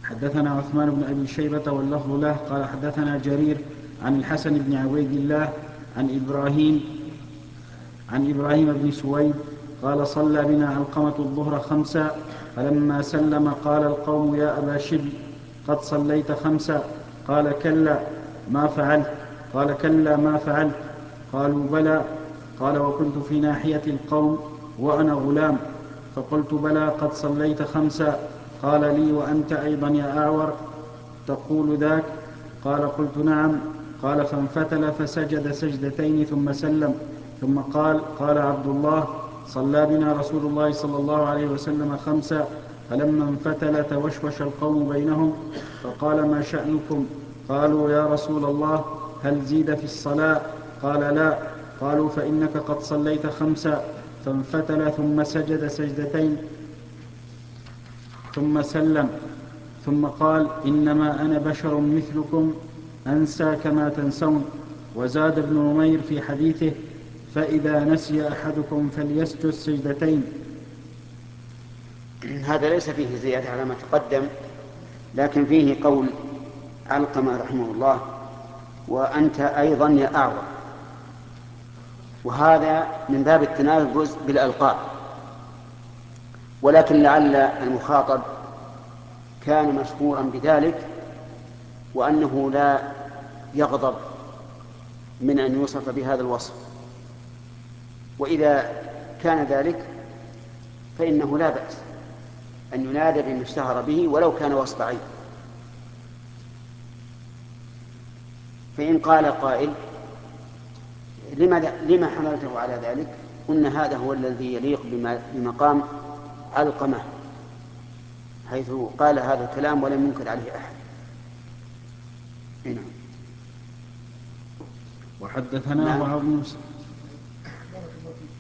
حدثنا عثمان بن أبي شيبة واللفظ له قال حدثنا جرير عن الحسن بن عبيد الله عن إبراهيم بن سويد قال صلى بنا علقمة الظهر 5 فلما سلم قال القوم يا أبا شبل قد صليت 5 قال كلا ما فعلت قال كلا ما فعلت قالوا بلى قال وكنت في ناحية القوم وأنا غلام فقلت بلى قد صليت 5 قال لي وأنت أيضا يا أعور تقول ذاك قال قلت نعم قال فانفتل فسجد سجدتين ثم سلم ثم قال عبد الله صلى بنا رسول الله صلى الله عليه وسلم 5 فلما انفتل توشوش القوم بينهم فقال ما شأنكم قالوا يا رسول الله هل زيد في الصلاة قال لا قالوا فإنك قد صليت 5 فانفتل ثم سجد سجدتين ثم سلم ثم قال إنما أنا بشر مثلكم أنسى كما تنسون. وزاد ابن نمير في حديثه فإذا نسي أحدكم فليسجد سجدتين. هذا ليس فيه زيادة على ما تقدم، لكن فيه قول علقمة رحمه الله وأنت أيضا يا أعور، وهذا من باب التنافس بالألقاب، ولكن لعل المخاطب كان مشهورا بذلك وأنه لا يغضب من أن يوصف بهذا الوصف، وإذا كان ذلك فإنه لا بأس أن ينادى بما اشتهر به ولو كان وصف عين. فإن قال قائل لما حملته على ذلك، قلنا هذا هو الذي يليق بمقام علقمة، حيث قال هذا الكلام ولم ينكر عليه أحد. وحدثناه نعم.